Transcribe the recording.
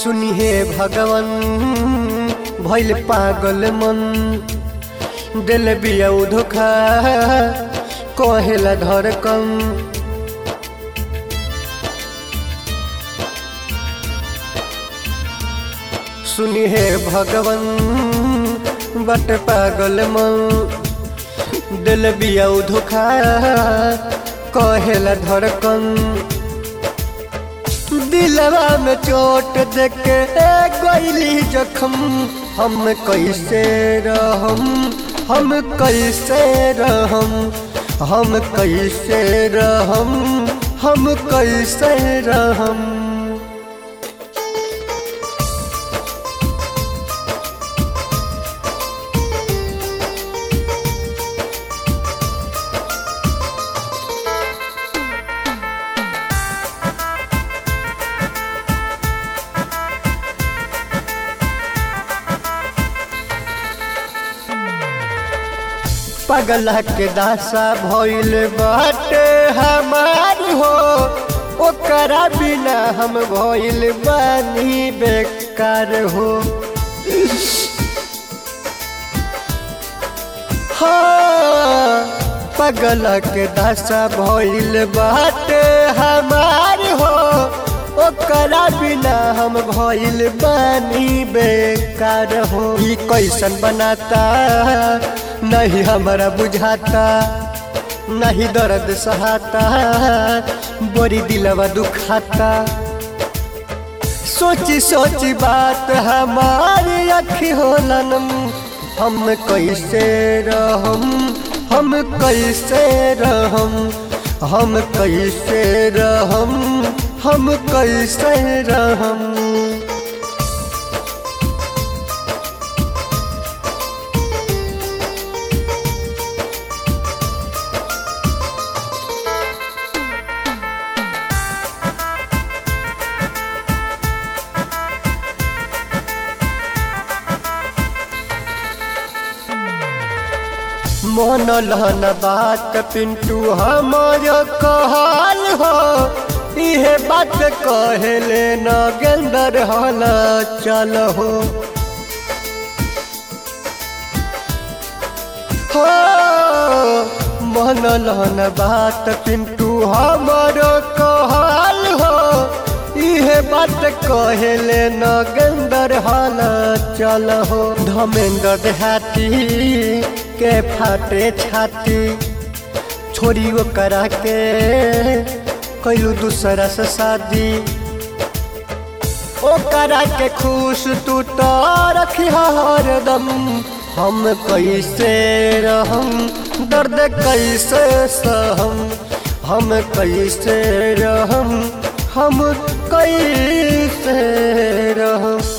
सुनी हे भगवान भइल पागल मन दिल बिया धोखा कहेला धड़कन सुनी हे भगवान बट पागल मन दिल बिया धोखा कहेला धड़कन दिलवा में चोट देके गईली जखम हम कैसे रहम हम कैसे रहम हम कैसे रहम हम कैसे रहम पगला के दासा भइल बाटे हमार हो ओकरा बिना हम भइल बानी बेकार हो हाँ पगला के दासा भइल बाटे हमार हो ओकरा बिना हम भइल बानी बेकार हो ई कैसन बनाता नहीं हमारा बुझाता नहीं दर्द सहाता बड़ी दिलवा दुखाता सोची सोची बात हमारी अखी होलन हम कैसे रहम हम कैसे रहम हम कैसे रहम हम कैसे रहम मन लहन बात पिंटू हमार कहल हो इहे बात कहले नगेंदर हल चल हो मन लहन बात पिंटू हमार कहल हो इहे बात कहले नगेंदर हल चल हो धमेंद्र देहाती के फाटे छाती छोरी वो करा के कैलू दूसरा से शादी ओ करा के खुश तू तो रखी हरदम हम कैसे रहम दर्द कैसे सहम हम कैसे रहम हम कैसे रहम।